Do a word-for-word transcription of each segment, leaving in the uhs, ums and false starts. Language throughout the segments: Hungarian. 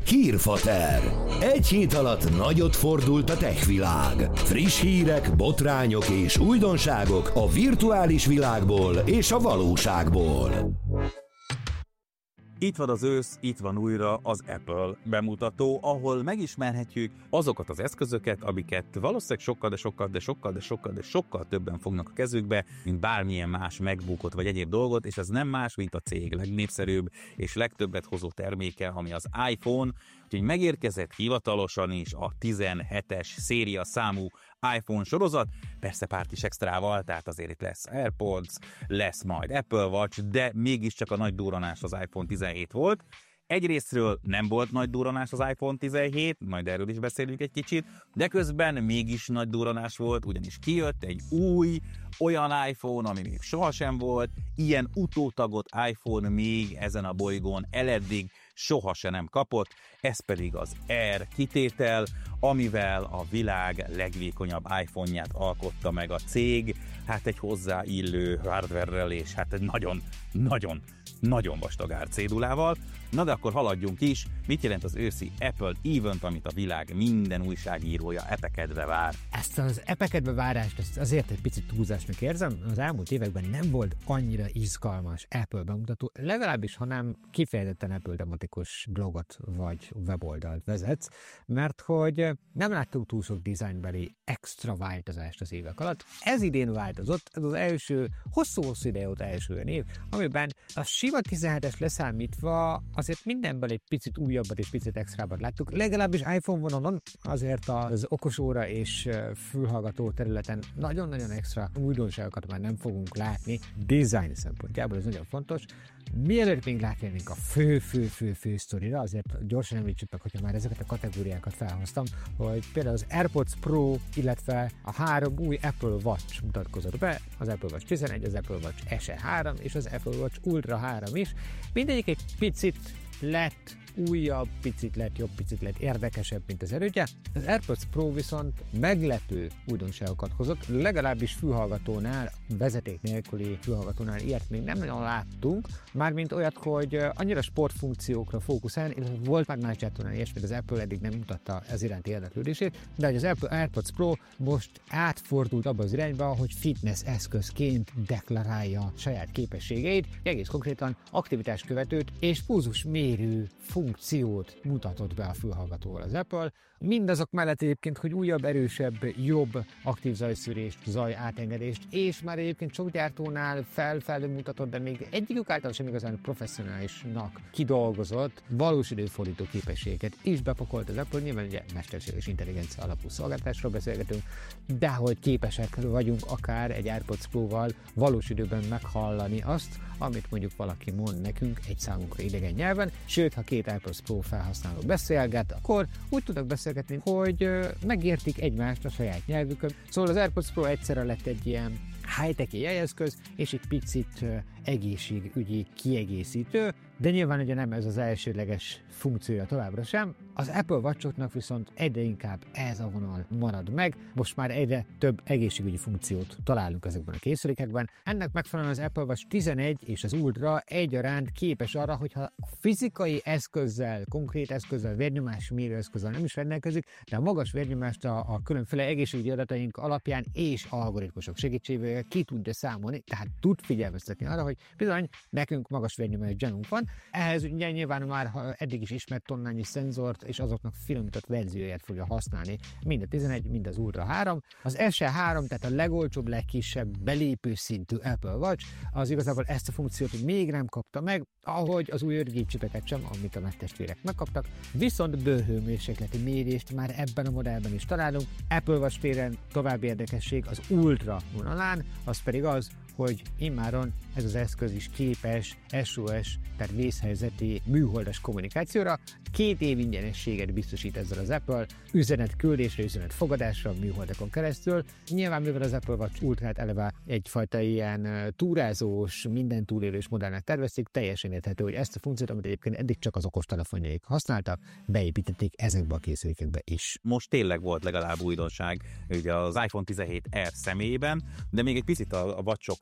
Hírfater. Egy hét alatt nagyot fordult a techvilág. Friss hírek, botrányok és újdonságok a virtuális világból és a valóságból. Itt van az ősz, itt van újra az Apple bemutató, ahol megismerhetjük azokat az eszközöket, amiket valószínűleg sokkal, de sokkal, de sokkal, de sokkal, de sokkal többen fognak a kezükbe, mint bármilyen más MacBookot vagy egyéb dolgot, és ez nem más, mint a cég legnépszerűbb és legtöbbet hozó terméke, ami az iPhone. Úgyhogy megérkezett hivatalosan is a tizenhetes széria számú iPhone sorozat, persze pár kis extrával, tehát azért itt lesz AirPods, lesz majd Apple Watch, de mégiscsak a nagy durranás az iPhone tizenhét volt. Egyrésztről nem volt nagy durranás az iPhone tizenhét, majd erről is beszélünk egy kicsit, de közben mégis nagy durranás volt, ugyanis kijött egy új, olyan iPhone, ami még sohasem volt, ilyen utótagot iPhone még ezen a bolygón eleddig sohasem nem kapott, ez pedig az Air kitétel, amivel a világ legvékonyabb iPhone-ját alkotta meg a cég, hát egy hozzáillő hardware-rel és hát egy nagyon, nagyon, nagyon vastag árcédulával. Na de akkor haladjunk is, mit jelent az őszi Apple Event, amit a világ minden újságírója epekedve vár? Ezt az epekedve várást ezt azért egy picit túlzásnak érzem, az elmúlt években nem volt annyira izgalmas Apple bemutató, legalábbis ha nem kifejezetten Apple tematikus blogot vagy weboldalt vezetsz, mert hogy nem láttunk túl sok dizájnbeli extra változást az évek alatt. Ez idén változott, ez az első, hosszú-hosszú ideje óta első olyan év, amiben a sima tizenhetes leszámítva azért mindenből egy picit újabbat és picit extrábbat láttuk. Legalábbis iPhone vonalon azért az okosóra és fülhallgató területen nagyon-nagyon extra újdonságokat már nem fogunk látni. Design szempontjából ez nagyon fontos. Mielőtt még látnénk a fő-fő-fő-fő sztorira, azért gyorsan említsük meg, hogyha már ezeket a kategóriákat felhoztam, hogy például az AirPods Pro, illetve a három új Apple Watch mutatkozott be, az Apple Watch tizenegy, az Apple Watch es e három és az Apple Watch Ultra három is. Mindegyik egy picit lett újabb, picit lett jobb, picit lett érdekesebb, mint az elődje. Az AirPods Pro viszont meglepő újdonságokat hozott, legalábbis fülhallgatónál, vezeték nélküli fülhallgatónál ilyet még nem nagyon láttunk, mármint olyat, hogy annyira sportfunkciókra fókuszál, illetve volt már Nagyjátónál ilyesmit, az Apple eddig nem mutatta ez iránti érdeklődését, de hogy az Apple AirPods Pro most átfordult abba az irányba, hogy fitness eszközként deklarálja saját képességeit, egész konkrétan aktivitáskövetőt és pulzusmérő funkciót mutatott be a fülhallgatóval az Apple. Mindazok mellett egyébként, hogy újabb, erősebb, jobb aktív zajszűrést, zaj átengedést, és már egyébként sok gyártónál felfelé mutatott, de még egyikük által sem igazán professzionálisnak kidolgozott valós időfordító képességeket is bepakolt az Apple. Nyilván ugye mesterséges intelligencia alapú szolgáltatásról beszélgetünk, de hogy képesek vagyunk akár egy AirPods Pro-val valós időben meghallani azt, amit mondjuk valaki mond nekünk egy számunkra idegen nyelven, sőt, ha két AirPods Pro felhasználó beszélget, akkor úgy tudnak beszélgetni, hogy megértik egymást a saját nyelvükön. Szóval az AirPods Pro egyszerre lett egy ilyen high-tech eszköz, és egy picit egészségügyi kiegészítő, de nyilván ugye nem ez az elsődleges funkciója továbbra sem. Az Apple Watch-oknak viszont egyre inkább ez a vonal marad meg, most már egyre több egészségügyi funkciót találunk ezekben a készülékekben. Ennek megfelelően az Apple Watch tizenegy és az Ultra egyaránt képes arra, hogyha a fizikai eszközzel, konkrét eszközzel, vérnyomás mérő eszközzel nem is rendelkezik, de a magas vérnyomást a, a különféle egészségügyi adataink alapján és algoritmusok segítségével ki tudja számolni, tehát tud figyelmeztetni arra, hogy bizony nekünk magas vérnyomás gyanunk van. Ehhez ugye nyilván már eddig is ismert tonnányi szenzort és azoknak finomított verzióját fogja használni mind a tizenegy, mind az Ultra három. Az es e három, tehát a legolcsóbb, legkisebb belépő szintű Apple Watch, az igazából ezt a funkciót még nem kapta meg, ahogy az új öt G csipeket sem, amit a megtestvérek megkaptak, viszont bőhőmérsékleti mérést már ebben a modellben is találunk. Apple Watch téren további érdekesség az Ultra vonalán, az pedig az, hogy immáron ez az eszköz is képes es o es, tehát vészhelyzeti műholdas kommunikációra. Két év ingyenességet biztosít ezzel az Apple, üzenet küldésre, üzenet fogadásra műholdakon keresztül. Nyilván mivel az Apple Watch Ultrát eleve egyfajta ilyen túrázós, minden túlélős modellnek tervezték, teljesen érthető, hogy ezt a funkciót, amit egyébként eddig csak az okostelefonjaik használtak, beépítették ezekbe a készülékekbe is. Most tényleg volt legalább újdonság ugye az iPhone tizenhét er személyében, de még egy picit a, a watchokról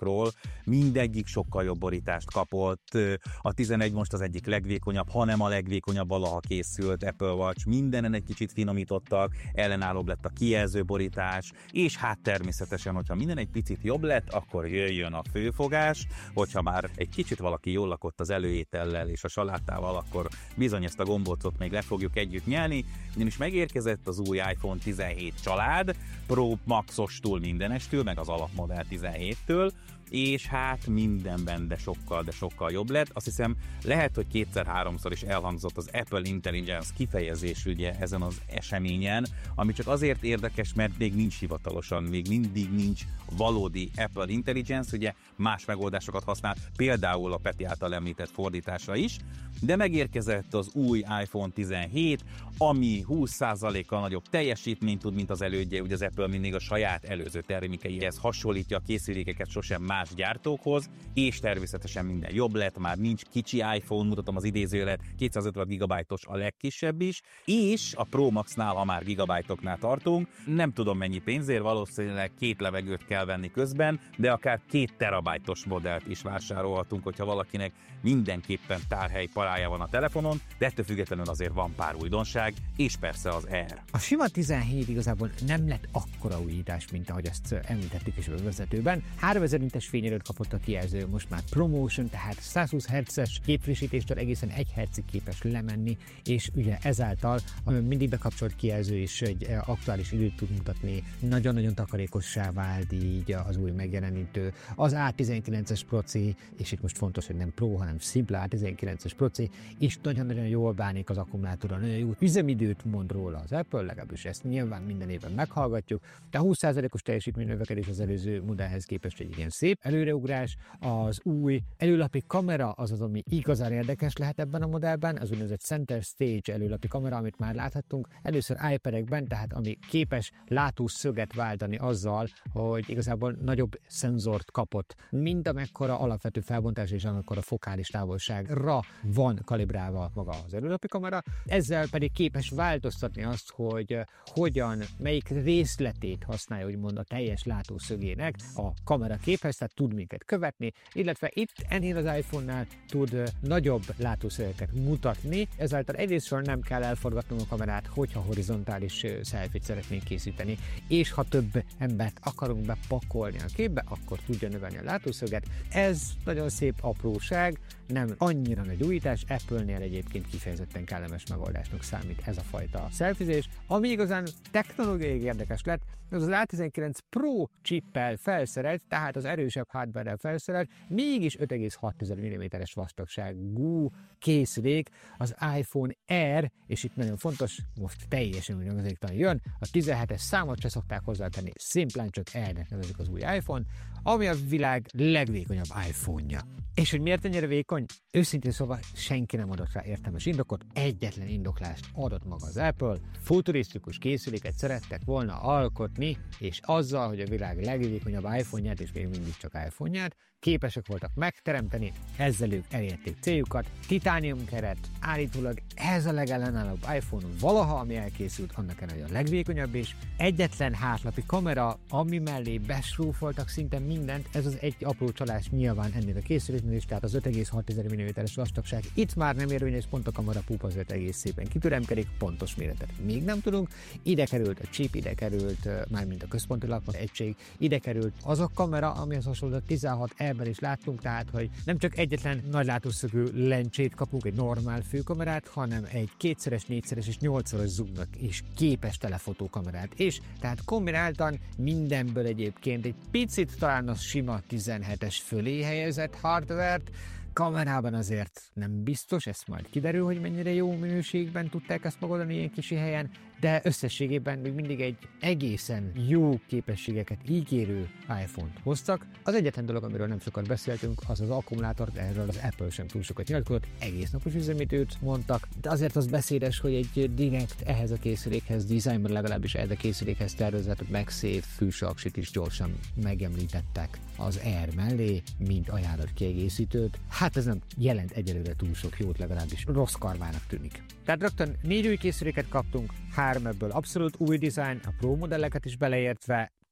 borításokról, mindegyik sokkal jobb borítást kapott. A tizenegy most az egyik legvékonyabb, hanem a legvékonyabb valaha készült Apple Watch. Mindenen egy kicsit finomítottak, ellenállóbb lett a kijelző borítás, és hát természetesen, hogyha minden egy picit jobb lett, akkor jöjjön a főfogás, hogyha már egy kicsit valaki jól lakott az előétellel és a salátával, akkor bizony ezt a gombócot még le fogjuk együtt nyelni, ugyanis megérkezett az új iPhone tizenhét család, Pro Maxostól mindenestől, meg az alapmodell tizenhéttől, és hát mindenben, de sokkal, de sokkal jobb lett. Azt hiszem, lehet, hogy kétszer-háromszor is elhangzott az Apple Intelligence kifejezés ugye ezen az eseményen, ami csak azért érdekes, mert még nincs hivatalosan, még mindig nincs valódi Apple Intelligence, ugye más megoldásokat használ, például a Peti által említett fordításra is, de megérkezett az új iPhone tizenhét, ami húsz százalékkal nagyobb teljesítményt tud, mint az elődje, ugye az Apple mindig a saját előző termékeihez hasonlítja a készülékeket sosem más gyártókhoz, és természetesen minden jobb lett, már nincs kicsi iPhone, mutatom az idézőjelet, kétszázötven gigabájtos a legkisebb is, és a Pro Maxnál, ha már gigabájtoknál tartunk, nem tudom mennyi pénzért, valószínűleg két levegőt kell venni közben, de akár két terabájtos modellt is vásárolhatunk, hogyha valakinek mindenképpen tárhely parája van a telefonon, de ettől függetlenül azért van pár újdonság, és persze az Air. A sima tizenhét igazából nem lett akkora újítás, mint ahogy ezt említettük is a bevezetőben. háromezer nintes fényerőt kapott a kijelző, most már ProMotion, tehát százhúsz hertzes képfrissítéstől egészen egy hertzig képes lemenni, és ugye ezáltal a mindig bekapcsolt kijelző is egy aktuális időt tud mutatni, nagyon-nagyon takarékossá vált így az új megjelenítő. Az á tizenkilences proci, és itt most fontos, hogy nem Pro, hanem szimpla á tizenkilences proci, és nagyon-nagyon jól bánik az akkumulátorral, nagyon jó üzemidőt mond róla az Apple, legalábbis ezt nyilván minden évben meghallgatjuk, de húsz százalékos teljesítménynövekedés az előző modellhez képest egy ilyen szép előreugrás. Az új előlapi kamera az az, ami igazán érdekes lehet ebben a modellben, az úgynevezett Center Stage előlapi kamera, amit már láthattunk először iPad-ekben, tehát ami képes látószöget váltani azzal, hogy igazából nagyobb szenzort kapott, mint amekkora alapvető felbontás és amekkora fokális távolságra van kalibrálva maga az előlapi kamera, ezzel pedig képes változtatni azt, hogy hogyan, melyik részletét használja, úgymond a teljes látószögének a kamera képhez, tehát tud minket követni, illetve itt ennél az iPhone-nál tud nagyobb látószögeket mutatni, ezáltal egyrésztről nem kell elforgatnunk a kamerát, hogyha horizontális selfie-t szeretnénk készíteni, és ha több embert akarunk bepakolni a képbe, akkor tudja növelni a látószöget. Ez nagyon szép apróság, nem annyira nagy újítás, Apple-nél egyébként kifejezetten kellemes megoldásnak számít ez a fajta szelfizés. Ami igazán technológiai érdekes lett, az az á tizenkilenc Pro chippel felszerelt, tehát az erősebb hardware-rel felszerelt, mégis öt egész hat milliméteres vastagságú készülék, az iPhone Air, és itt nagyon fontos, most teljesen úgynevezett jön, a tizenhetes számot se szokták hozzátenni, szimplán csak Airnek nevezik az új iPhone, ami a világ legvékonyabb iPhone-ja. És hogy miért ennyire vékony? Őszintén szóval senki nem adott rá értelmes indokot, egyetlen indoklást adott maga az Apple, futurisztikus készüléket szerettek volna alkotni, és azzal, hogy a világ legvékonyabb iPhone-ját, és még mindig csak iPhone-ját, képesek voltak megteremteni, ezzel ők elérték céljukat. Titánium keret, állítólag ez a legellenállóbb iPhone valaha, ami elkészült, annak ellenére a legvékonyabb is. Egyetlen hátlapi kamera, ami mellé besrúfoltak szinte mindent, ez az egy apró csalás nyilván ennél a készüléknél is, tehát az öt egész hat milliméteres vastagság. Itt már nem érvényes, pont a kamera pupa azért egész szépen kitüremkedik, pontos méretet még nem tudunk. Ide került a chip, ide került mármint a központi lakmat egység, ide került az a kamera, amihez hasonló tizenhat E-ben is láttunk, tehát hogy nem csak egyetlen nagy látószögű lencsét kapunk, egy normál főkamerát, hanem egy kétszeres, négyszeres és nyolcszoros zoomnak is képes telefotókamerát. És tehát kombináltan mindenből egyébként egy picit talán a sima tizenhetes fölé helyezett hardware-t, kamerában azért nem biztos, ez majd kiderül, hogy mennyire jó minőségben tudták ezt megoldani ilyen kicsi helyen, de összességében még mindig egy egészen jó képességeket ígérő iPhone-t hoztak. Az egyetlen dolog, amiről nem sokat beszéltünk, az az akkumulátor, erről az Apple sem túl sokat nyilatkozott, egész napos üzemidőt mondtak, de azért az beszédes, hogy egy direkt ehhez a készülékhez, designban legalábbis ehhez a készülékhez tervezett MagSafe fűsaksit is gyorsan megemlítettek az Air mellé, mint ajánlott kiegészítőt. Hát ez nem jelent egyelőre túl sok jót, legalábbis rossz karmának tűnik. Tehát rögtön négy új készüléket kaptunk, három ebből abszolút új design, a Pro modelleket is beleértve,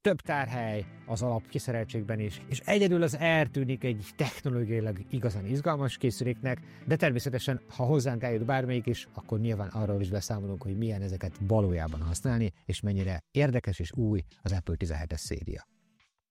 több tárhely az alap kiszereltségben is, és egyedül az Air tűnik egy technológiailag igazán izgalmas készüléknek, de természetesen, ha hozzánk eljut bármelyik is, akkor nyilván arról is beszámolunk, hogy milyen ezeket valójában használni, és mennyire érdekes és új az Apple tizenhetes széria.